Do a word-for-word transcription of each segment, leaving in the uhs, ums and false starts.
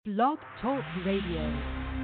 Blog Talk Radio.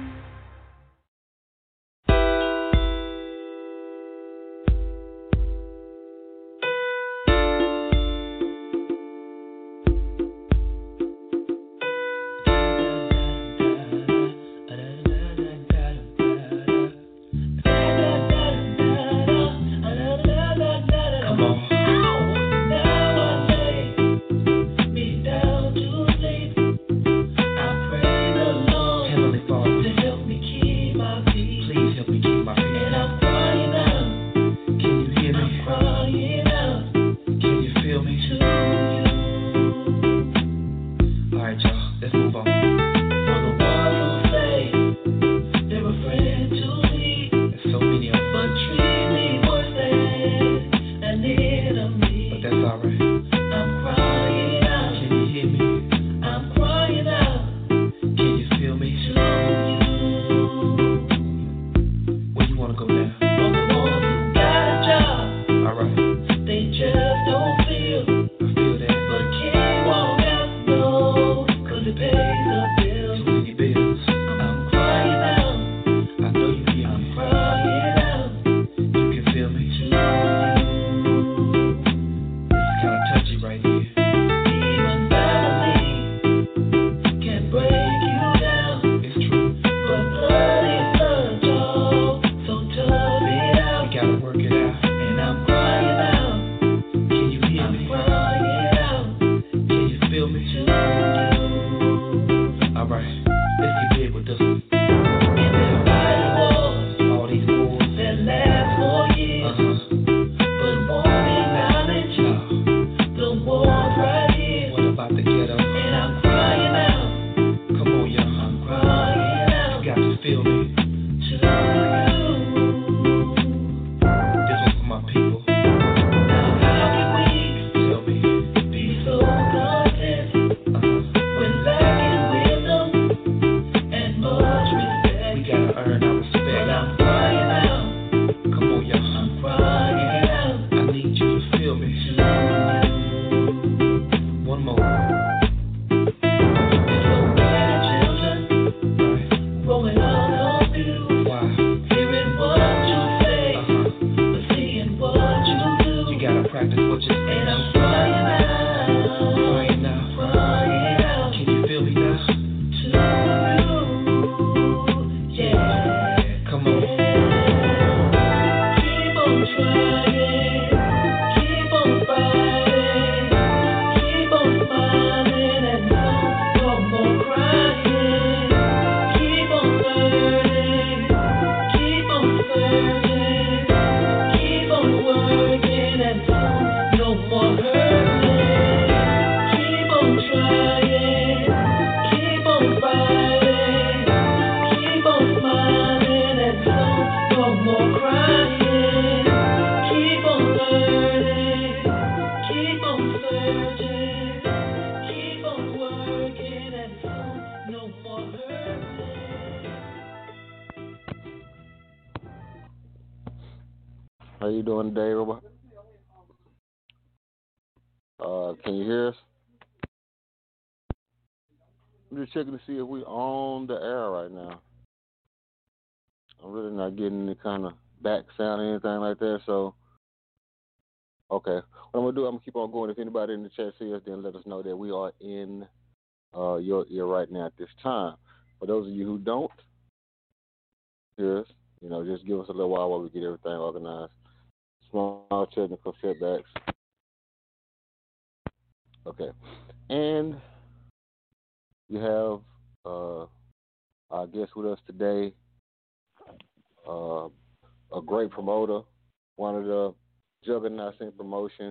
How you doing today, Robert? Uh, can you hear us? I'm just checking to see if we on the air right now. I'm really not getting any kind of back sound or anything like that, so okay. What I'm gonna do, I'm gonna keep on going. If anybody in the chat sees us, then let us know that we are in uh, your ear right now at this time. For those of you who don't hear us, you know, just give us a little while while we get everything organized. Small technical setbacks. Okay. And we have uh, our guest with us today, uh, a great promoter, one of the juggernauts in promotion,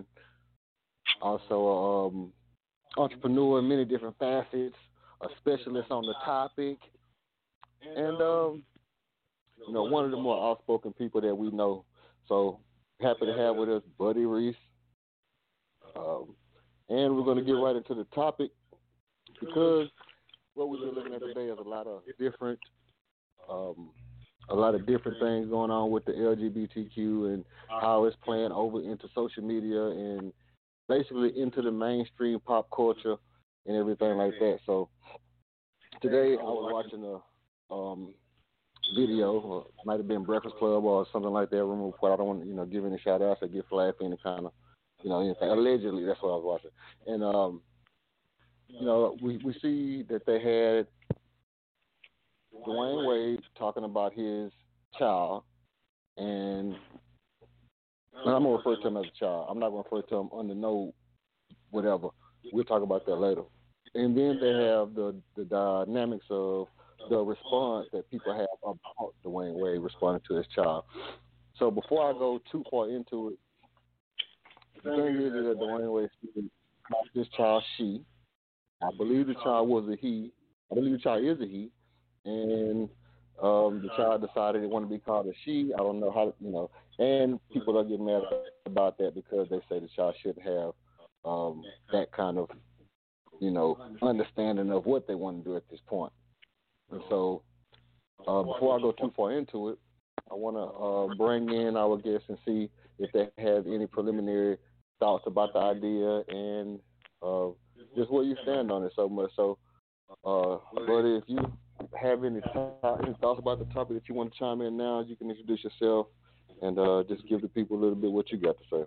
also um, entrepreneur in many different facets, a specialist on the topic, and um, you know, one of the more outspoken people that we know. So happy to have with us Buddy Reese. Um, and we're going to get right into the topic because what we've been looking at today is a lot of different, um, a lot of different things going on with the L G B T Q and how it's playing over into social media and basically into the mainstream pop culture and everything like that. So today I was watching a um, video, or it might have been Breakfast Club or something like that. Room report. I don't want to, you know, give any shout outs or get flagged for any kind of, you know, anything. Allegedly, that's what I was watching. And um, you know, we we see that they had Dwayne Wade talking about his child, and, and I'm gonna refer to him as a child. I'm not gonna refer to him under no whatever. We'll talk about that later. And then they have the the dynamics of the response that people have about Dwayne Wade responding to his child. So before I go too far into it, the thing is that Dwayne Wade called this child she. I believe the child was a he. I believe the child is a he. And um, the child decided they want to be called a she. I don't know how, you know. And people don't get mad about that because they say the child shouldn't have um, that kind of, you know, understanding of what they want to do at this point. And so, uh, before I go too far into it, I want to uh, bring in our guests and see if they have any preliminary thoughts about the idea and uh, just where you stand on it so much. So, uh, brother, if you have any, th- any thoughts about the topic that you want to chime in now, you can introduce yourself and uh, just give the people a little bit what you got to say.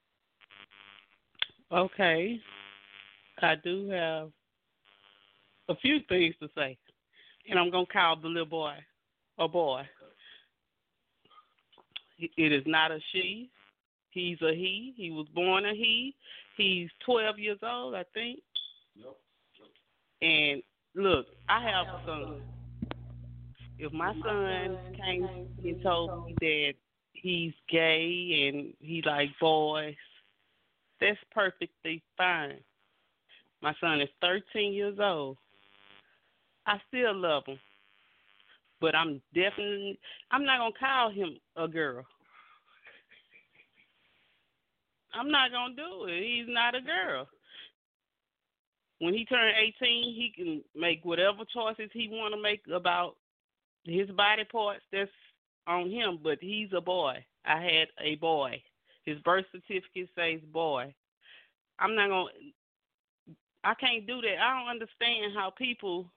Okay. I do have a few things to say, and I'm going to call the little boy a boy. It is not a she. He's a he. He was born a he. He's twelve years old, I think. And look, I have a son. If my son came and told me that he's gay and he like boys, that's perfectly fine. My son is thirteen years old. I still love him. But I'm definitely, I'm not going to call him a girl. I'm not going to do it. He's not a girl. When he turns eighteen, he can make whatever choices he want to make about his body parts. That's on him, but he's a boy. I had a boy. His birth certificate says boy. I'm not going to, I can't do that. I don't understand how people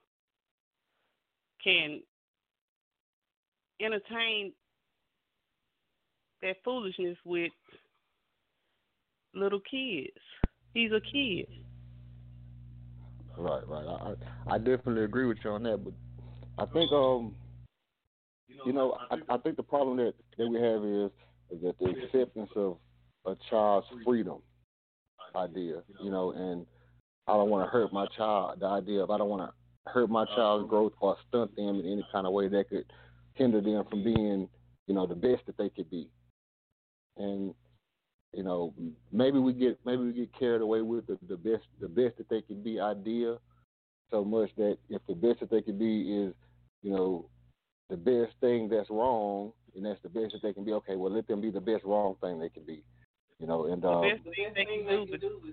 can entertain that foolishness with little kids. He's a kid. Right, right. I I definitely agree with you on that, but I think um you know I, I think the problem that, that we have is is that the acceptance of a child's freedom idea, you know, and I don't want to hurt my child. The idea of I don't want to hurt my child's growth or stunt them in any kind of way that could hinder them from being, you know, the best that they could be. And you know, maybe we get maybe we get carried away with the, the best the best that they can be idea so much that if the best that they can be is, you know, the best thing that's wrong and that's the best that they can be, okay, well let them be the best wrong thing they can be. You know, and um, the best thing they can do is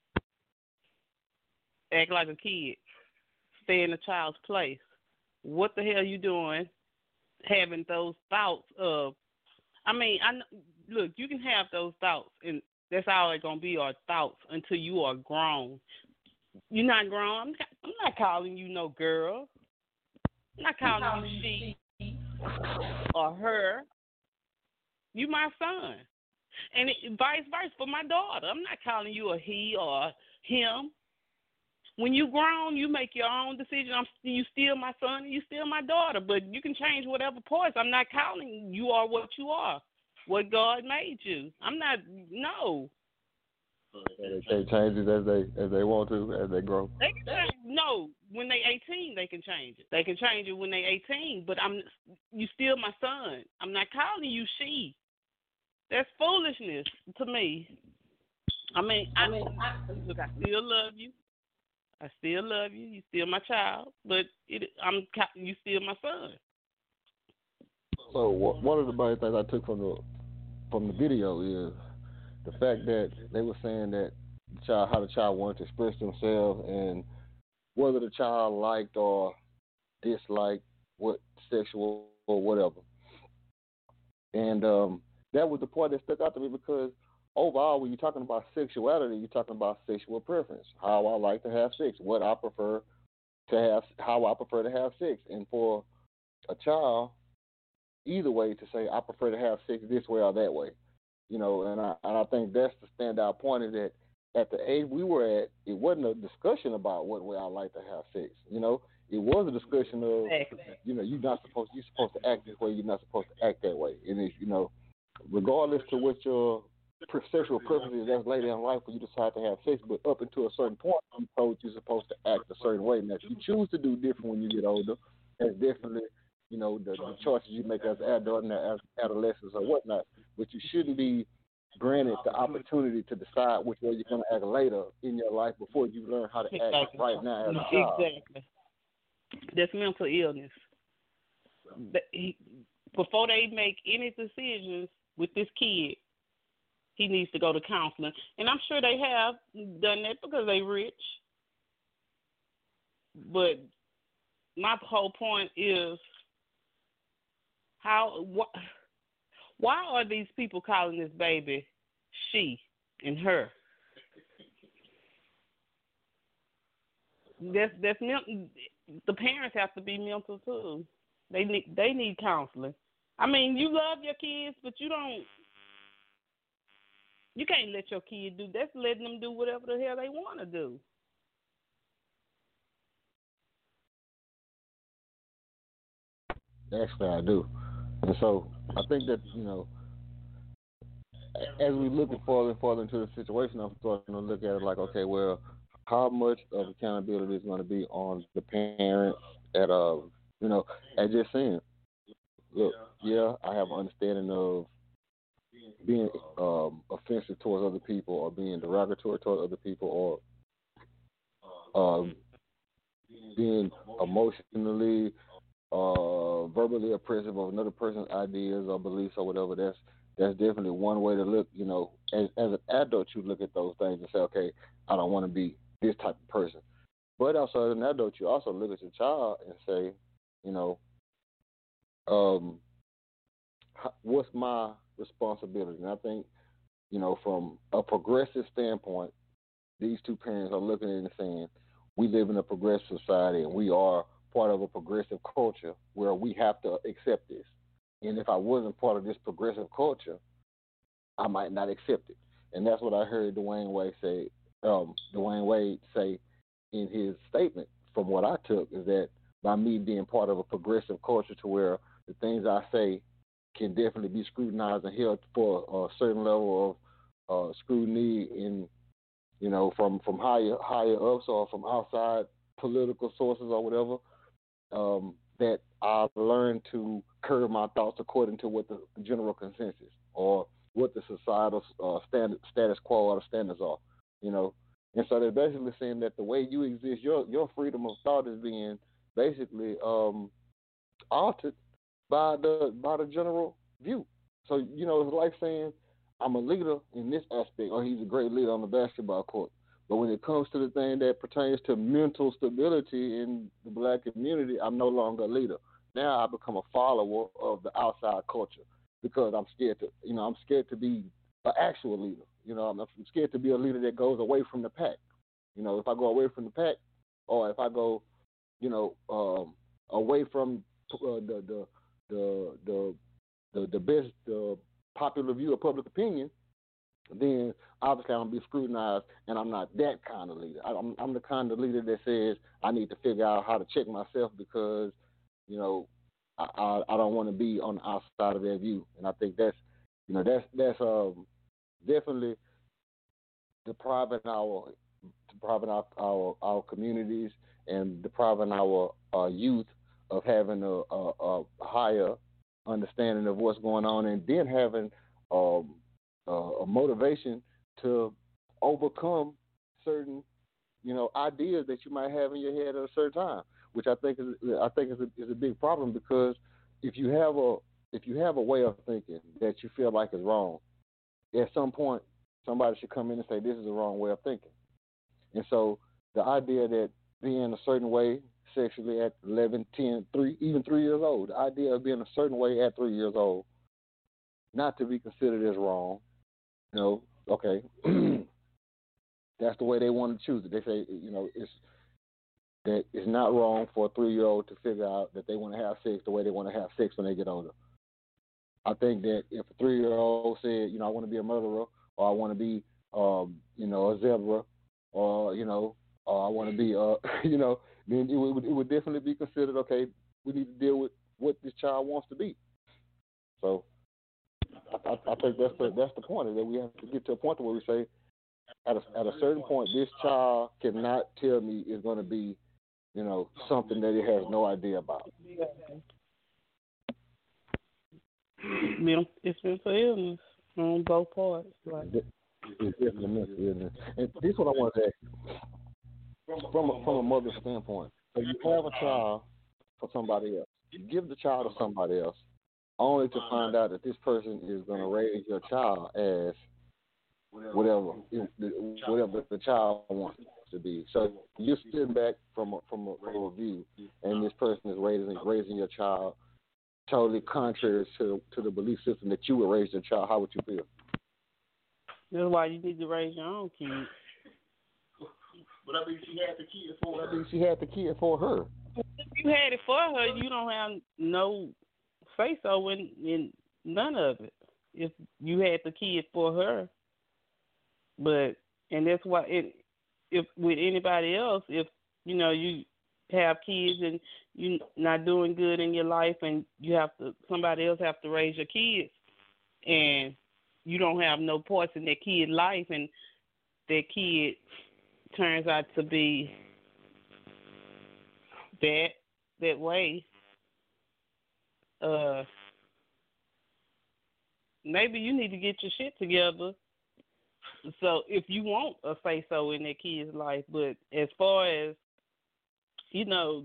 act like a kid. Stay in a child's place. What the hell are you doing having those thoughts of, I mean, I look, you can have those thoughts, and that's all it's going to be are thoughts until you are grown. You're not grown. I'm not, I'm not calling you no girl. I'm not calling you she or her. You my son. And it, vice versa for my daughter. I'm not calling you a he or him. When you grown, you make your own decision. I'm you still my son, and you still my daughter. But you can change whatever parts. I'm not calling you are what you are, what God made you. I'm not. No. They can change it as they as they want to as they grow. They can change. No, when they eighteen, they can change it. They can change it when they eighteen. But I'm you still my son. I'm not calling you she. That's foolishness to me. I mean, I, I look. I still love you. I still love you. You still my child, but it, I'm you still my son. So one of the main things I took from the from the video is the fact that they were saying that the child, how the child wanted to express themselves, and whether the child liked or disliked what sexual or whatever. And um, that was the part that stuck out to me because overall, when you're talking about sexuality, you're talking about sexual preference, how I like to have sex, what I prefer to have how I prefer to have sex, and for a child, either way, to say I prefer to have sex this way or that way, you know, and I and I think that's the standout point is that at the age we were at, it wasn't a discussion about what way I like to have sex, you know, it was a discussion of, Exactly. you know, you're not supposed you're supposed to act this way, you're not supposed to act that way, and it's, you know, regardless to what your pre- sexual preferences that's later in life when you decide to have sex, but up until a certain point, you told you're supposed to act a certain way. Now, if you choose to do different when you get older, that's definitely, you know, the, the choices you make as adult and as adolescents or whatnot. But you shouldn't be granted the opportunity to decide which way you're going to act later in your life before you learn how to act Exactly. right now as a child. Exactly. That's mental illness. The- he- Before they make any decisions with this kid, he needs to go to counseling. And I'm sure they have done that because they rich. But my whole point is how wh- why are these people calling this baby she and her? That's that's mental. The parents have to be mental too. They need they need counseling. I mean, you love your kids, but you don't. You can't let your kid do. That's letting them do whatever the hell they want to do. Actually, I do. And so I think that, you know, as we looking further and further into the situation, I'm starting to look at it like, okay, well, how much of accountability is going to be on the parents at, uh, you know, at just saying, look, yeah, I have an understanding of being um, offensive towards other people or being derogatory towards other people or um, being emotionally, uh, verbally oppressive of another person's ideas or beliefs or whatever. That's that's definitely one way to look. You know, as as an adult, you look at those things and say, okay, I don't want to be this type of person. But also as an adult, you also look at your child and say, you know, um, what's my responsibility? And I think, you know, from a progressive standpoint, these two parents are looking at it and saying, we live in a progressive society and we are part of a progressive culture where we have to accept this. And if I wasn't part of this progressive culture, I might not accept it. And that's what I heard Dwayne Wade say. Um, Dwayne Wade say in his statement. From what I took is that by me being part of a progressive culture, to where the things I say can definitely be scrutinized and held for a certain level of uh, scrutiny in, you know, from from higher higher ups or from outside political sources or whatever. Um, that I've learned to curb my thoughts according to what the general consensus or what the societal uh, standard, status quo or the standards are, you know. And so they're basically saying that the way you exist, your your freedom of thought is being basically um, altered by the by the general view. So you know, it's like saying I'm a leader in this aspect, or he's a great leader on the basketball court. But when it comes to the thing that pertains to mental stability in the black community, I'm no longer a leader. Now I become a follower of the outside culture because I'm scared to, you know, I'm scared to be an actual leader. You know, I'm, I'm scared to be a leader that goes away from the pack. You know, if I go away from the pack, or if I go, you know, um, away from uh, the, the the the the the best the popular view of public opinion, then obviously I'm gonna be scrutinized, and I'm not that kind of leader. I, I'm I'm the kind of leader that says I need to figure out how to check myself because, you know, I I, I don't want to be on the outside of their view, and I think that's, you know, that's that's um definitely depriving our depriving our our, our communities and depriving our uh, youth of having a, a, a higher understanding of what's going on, and then having um, uh, a motivation to overcome certain, you know, ideas that you might have in your head at a certain time, which I think is I think is a, is a big problem because if you have a if you have a way of thinking that you feel like is wrong, at some point somebody should come in and say this is the wrong way of thinking. And so the idea that being a certain way sexually at eleven, ten, three, even three years old, the idea of being a certain way at three years old, not to be considered as wrong, you know, okay, that's the way they want to choose it. They say, you know, it's that it's not wrong for a three year old to figure out that they want to have sex the way they want to have sex when they get older. I think that if a three year old said, you know, I want to be a murderer, or I want to be, um, you know, a zebra, or you know, or I want to be, uh, you know, then it would it would definitely be considered okay. We need to deal with what this child wants to be. So I, I, I think that's the that's the point, is that we have to get to a point where we say, at a at a certain point, this child cannot tell me it's going to be, you know, something that it has no idea about. It's mental illness on both parts. Right? It's definitely mental illness. And this is what I want to ask from a, from a mother's standpoint. So you have a child for somebody else. You give the child to somebody else, only to find out that this person is going to raise your child as whatever whatever the child wants to be. So you're sitting back from a, from a, from a view, and this person is raising raising your child totally contrary to to the belief system that you would raise your child. How would you feel? That's why you need to raise your own kids. But I mean, she had the kid for her. I mean, she had the kid for her. If you had it for her, you don't have no say so in, in none of it. If you had the kid for her, but and that's why it. If with anybody else, if you know you have kids and you're not doing good in your life, and you have to somebody else have to raise your kids, and you don't have no parts in that kid's life, and that kid turns out to be that that way, uh, maybe you need to get your shit together. So if you want a say so in that kid's life, but as far as you know,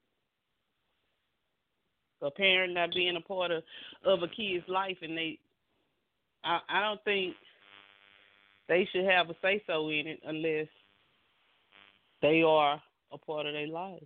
a parent not being a part of, of a kid's life, and they, I, I don't think they should have a say so in it unless they are a part of their life.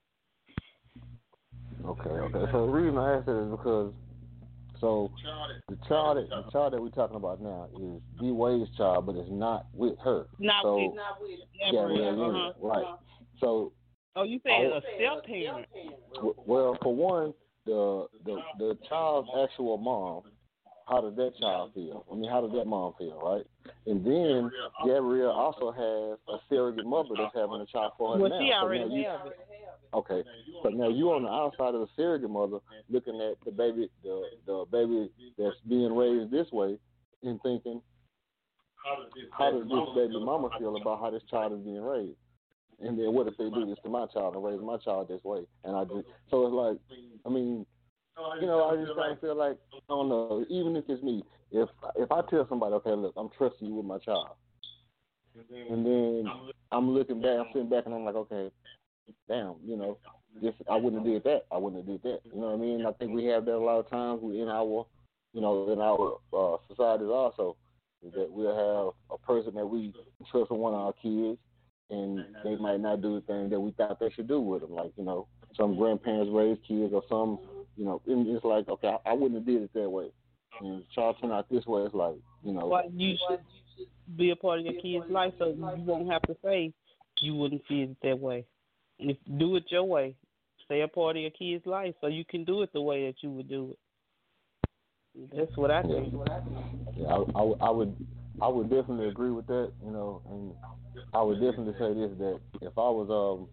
Okay, okay. So the reason I ask that is because, so the child that the child that we're talking about now is D Wade's child, but it's not with her. Not so, with, not with Gabrielle, uh-huh. right? So. Oh, you saying a step parent? Well, for one, the the the child's actual mom, how does that child feel? I mean, how does that mom feel, right? And then Gabrielle also has a surrogate mother that's having a child for her well, now. Well, she already so you, has it. Okay, so now you on the outside of the surrogate mother, looking at the baby, the the baby that's being raised this way, and thinking, how does this baby mama feel about how this child is being raised? And then what if they do this to my child and raise my child this way? And I just so it's like, I mean, you know, I just kind of feel like, I don't know, even if it's me, if if I tell somebody, okay, look, I'm trusting you with my child, and then I'm looking back, I'm sitting back, and I'm like, okay, damn, you know, this I wouldn't have did that, I wouldn't have did that. You know what I mean? I think we have that a lot of times in our, you know, in our uh, societies also, that we'll have a person that we trust with one of our kids, and they might not do the thing that we thought they should do with them. Like, you know, some grandparents raise kids, or some, you know, and it's like, okay, I, I wouldn't have did it that way. And the child turned out this way. It's like, you know. Well, you should be a part of your kid's life, so you won't have to say you wouldn't see it that way. And if do it your way, stay a part of your kid's life, so you can do it the way that you would do it. That's what I think. Yeah, I, I, I would, I would definitely agree with that. You know, and I would definitely say this, that if I was um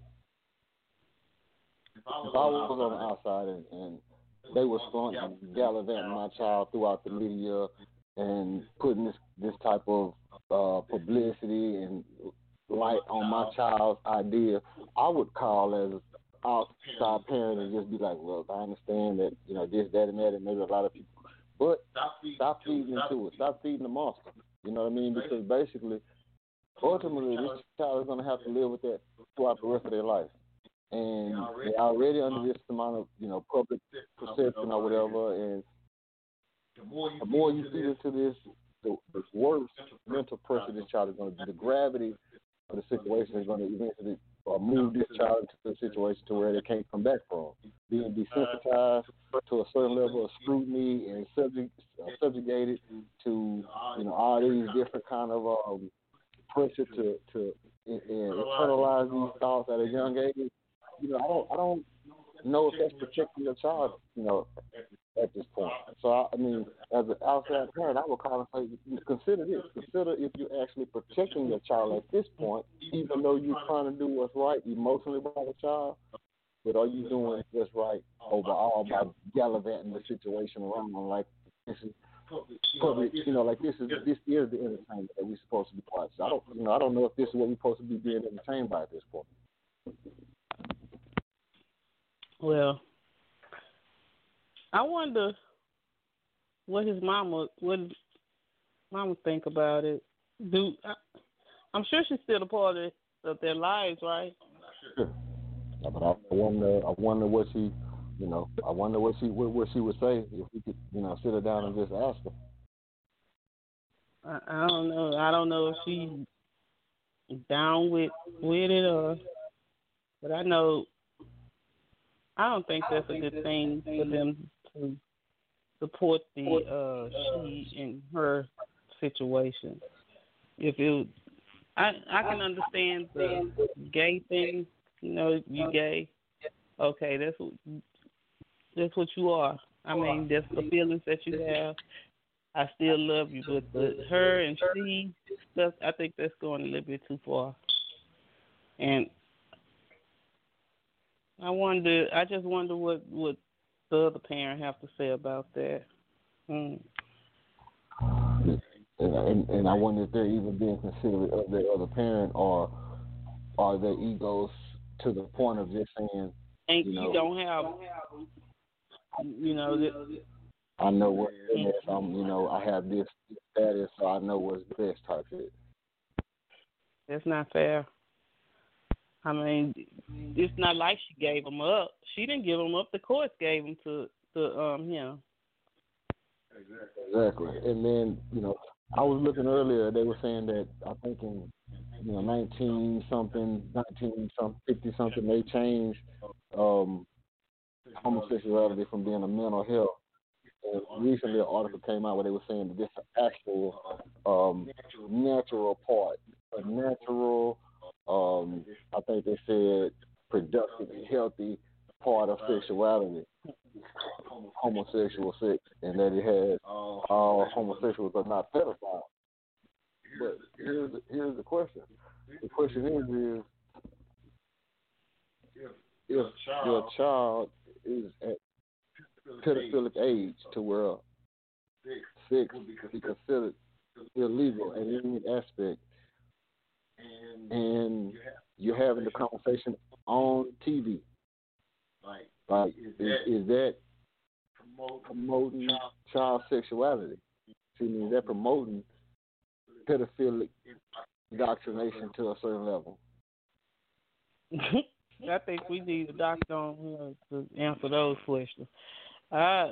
if I was on the outside and, and they were flaunting and gallivanting my child throughout the media and putting this this type of uh, publicity and light on my child's idea, I would call as an outside parent and just be like, look, I understand that, you know, this, that, and that, and maybe a lot of people, but stop feeding into it. Stop feeding the monster. You know what I mean? Because basically, ultimately, this child is going to have to live with that throughout the rest of their life. And they're already under this amount of, you know, public perception or whatever. And the more you feed into this, the, the worse mental pressure this child is going to be. The gravity of the situation is going to eventually uh, move this child into a situation to where they can't come back from. Being desensitized to a certain level of scrutiny and subject, uh, subjugated to, you know, all these different kind of um, pressure to to and internalize these thoughts at a young age. you know, I don't, I don't know if that's protecting your child, you know, at this point. So I, I mean, as an outside parent, I would call and say, consider this. Consider if you're actually protecting your child at this point, even though you're trying to do what's right emotionally by the child. But are you doing what's right overall by gallivanting the situation around like this is public, you know, like this is this is the entertainment that we're supposed to be watching. I don't, you know, I don't know if this is what we're supposed to be being entertained by at this point. Well, I wonder what his mama, what his mama think about it. Do I, I'm sure she's still a part of, of their lives, right? Sure. Yeah, but I wonder, I wonder what she, you know, I wonder what she, what, what she would say if we could, you know, sit her down and just ask her. I, I don't know. I don't know if she's down with with it or, but I know. I don't think that's a good thing for them to support the uh, she and her situation. If it, I I can understand the gay thing. You know, you gay. Okay, that's what that's what you are. I mean, that's the feelings that you have. I still love you, but the her and she stuff, I think that's going a little bit too far. And I wonder. I just wonder what, what the other parent have to say about that. Mm. And, and, and I wonder if they're even being considerate of their other parent, or are their egos to the point of just saying, and you know, you don't have, you know, that, I know what it is. I'm, you know, I have this status, so I know what's best type shit. That's not fair. I mean, it's not like she gave him up. She didn't give him up. The courts gave him to, to um him. Exactly. And then, you know, I was looking earlier. They were saying that I think in, you know, nineteen something, nineteen something, fifty something, they changed um, homosexuality from being a mental health. And recently, an article came out where they were saying that this is an actual um, natural part, a natural. Um, I think they said productive, healthy part of sexuality, homosexual sex, and that it has all homosexuals are not pedophiles. But here's the, here's the question. The question is, is if your child is at pedophilic age to where sex be considered illegal in any aspect, and you're having the conversation on T V, like is, is that promoting child sexuality? See, is that promoting pedophilic indoctrination to a certain level? I think we need a doctor on here to answer those questions. I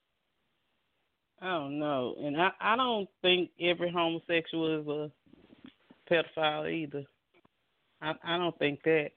I don't know, and I, I don't think every homosexual is a pedophile either. I I don't think that.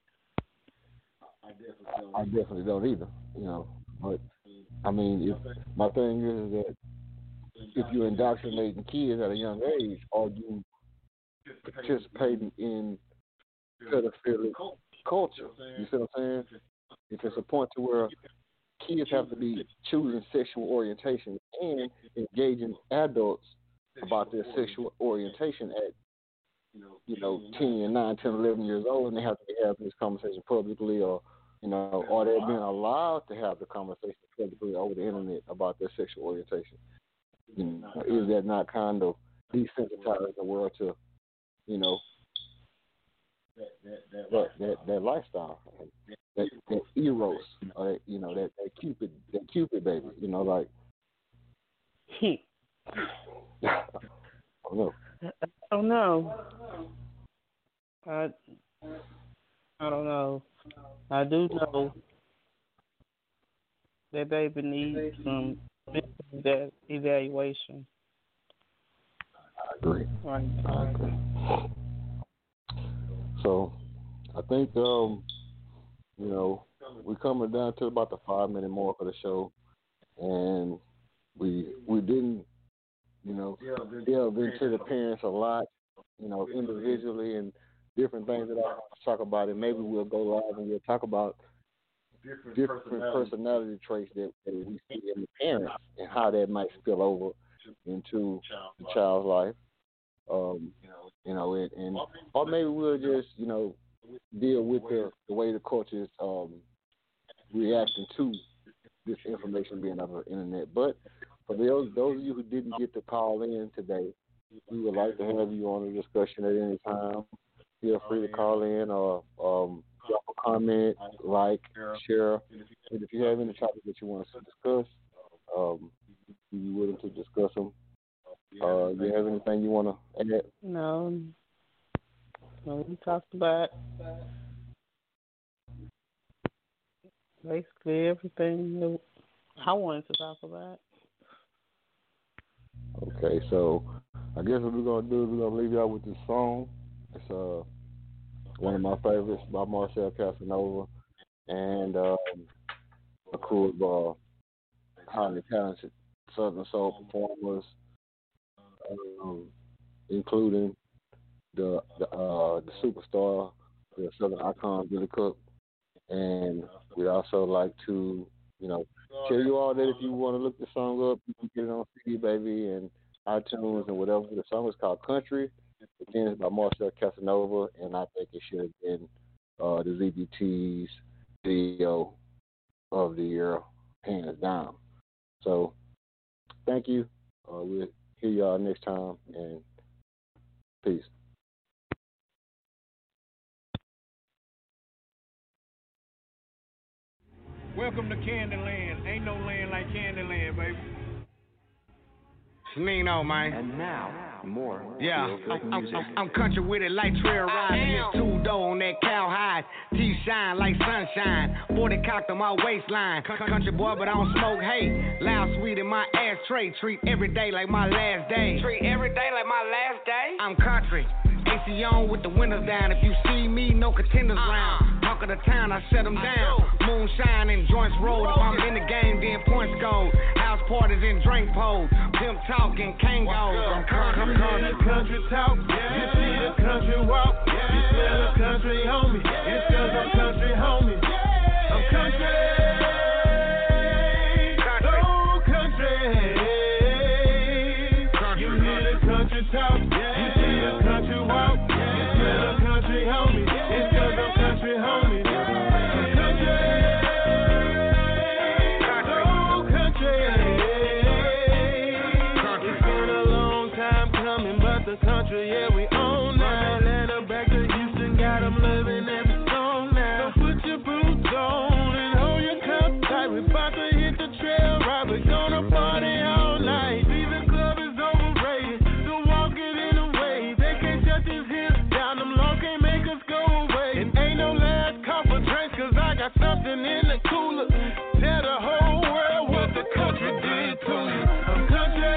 I definitely don't either. You know, but I mean, if my thing is that if you're indoctrinating kids at a young age, are you participating in pedophilic culture? You see what I'm saying? If it's a point to where kids have to be choosing sexual orientation and engaging adults about their sexual orientation at, you know, ten, nine, ten, eleven years old, and they have to be having this conversation publicly, or, you know, or they're being allowed to have the conversation publicly over the internet about their sexual orientation. You know, is that not kind of desensitizing the world to, you know, that that, that lifestyle, that that eros, or that, you know, that, that cupid, that cupid baby, you know, like. I don't know. I don't know. I I don't know. I do know that baby needs some mental evaluation. I agree. Right. I agree. So, I think um, you know, we're coming down to about the five minute mark of the show, and we we didn't, you know, delve into the parents a lot, you know, individually and different things that I want to talk about, and maybe we'll go live and we'll talk about different personality traits that, that we see in the parents and how that might spill over into the child's life. Um, you know, it, and or maybe we'll just, you know, deal with the, the way the culture is um, reacting to this information being on the internet. But for those those of you who didn't get to call in today, we would like to have you on the discussion at any time. Feel free to call in or um, drop a comment, like, share. And if you have any topics that you want us to discuss, um, we'll be willing to discuss them. Uh, you have anything you want to add? No. No, we talked about basically everything that I wanted to talk about. Okay, so I guess what we're going to do is we're going to leave y'all with this song. It's uh, one of my favorites by Marcel Casanova and um, a crew of uh, highly talented Southern Soul performers, um, including the the, uh, the superstar, the Southern icon, Billy Cook. And we also like to, you know, tell you all that if you want to look the song up, you can get it on C D Baby and iTunes and whatever. The song is called Country. Again, it's by Marcel Casanova, and I think it should have been uh, the Z B T's video of the year, hands down. So, thank you. Uh, we'll hear y'all next time, and peace. Welcome to Candyland. Ain't no land like Candyland, baby. Nino, man. And now, more. Yeah, I'm, I'm, I'm, I'm country with it like trail riding. It's two door on that cow hide. T shine like sunshine. forty cocked on my waistline. Country boy, but I don't smoke hate. Loud sweet in my ashtray. Treat every day like my last day. Treat every day like my last day. I'm country. A C on with the windows down. If you see me, no contenders round. Talk of the town, I shut them down. Moonshine and joints roll. If I'm in the game, then points go. House parties and drink poles. Pimp talking, Kangos. I'm country. Country, country talk. You see the country walk. You smell the country on me. It's cause I'm country homie. I'm country. So country. You hear the country talk. You see the country walk. You smell the country homie. It's cause I'm country homie. I'm country. So country. It's been a long time coming, but the country, yeah, we own now. Atlanta back to Houston, got 'em living every song now. So put your boots on and hold your cup tight. We about to hit the trail right. We gonna party all night. See, the club is overrated, so walk it in a way. They can't shut this hill down. Them laws can't make us go away. And ain't no last call for drinks, cause I got something in the cooler. Tell the whole world what the country did to you. I'm country.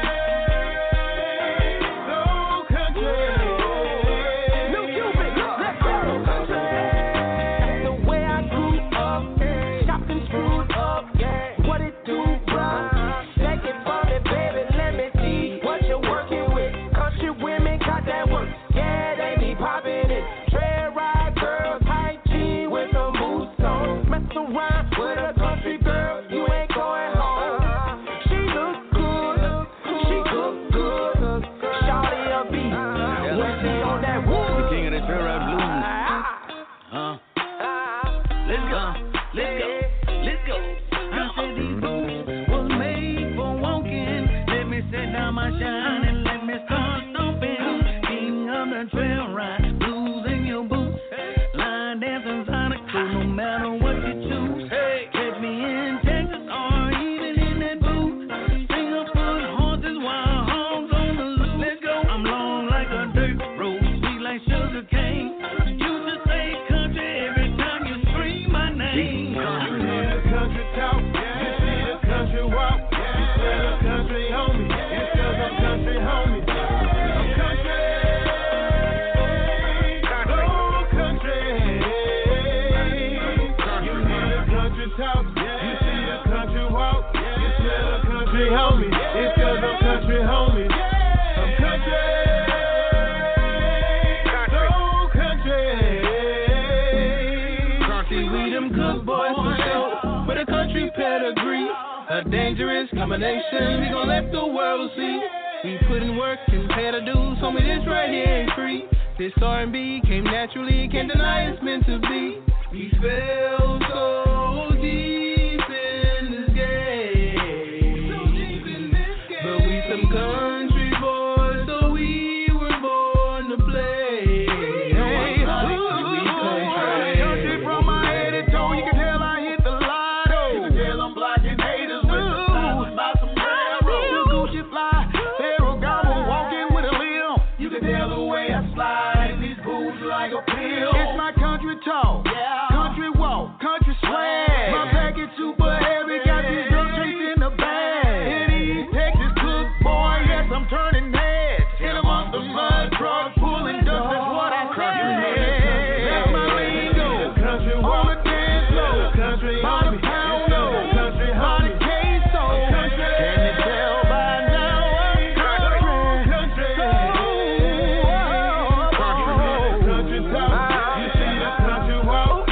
Homie, it's cause I'm country homie. I'm country. So country. Country, we them good boys. A dangerous combination, we gon' let the world see. We put in work and pay the dues, homie, this right here ain't free. This R and B came naturally, can't deny it's meant to be. We fell so deep in this game, so deep in this game. But we some country boys, so we were born to play. Hey, we country. Country from my head to toe, you can tell I hit the lotto. You can tell I'm blocking haters with the signs about some railroad. Gucci fly, Ferragamo, walking with a limb. You can tell the way I slide in these boots like a pill. It's my country talk. Yeah. Country walk, country swag. My package super heavy, got these girls chasing the bag. In East Texas, cook boy, yes, I'm turning heads. In amongst the mud trucks, pulling dust, that's what I said. That's my lingo. On the dance floor, by the pound, by the queso. Can you tell by now I'm country? Country talk. You see the country walk.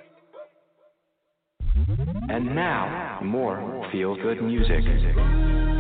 And now, more feel-good music.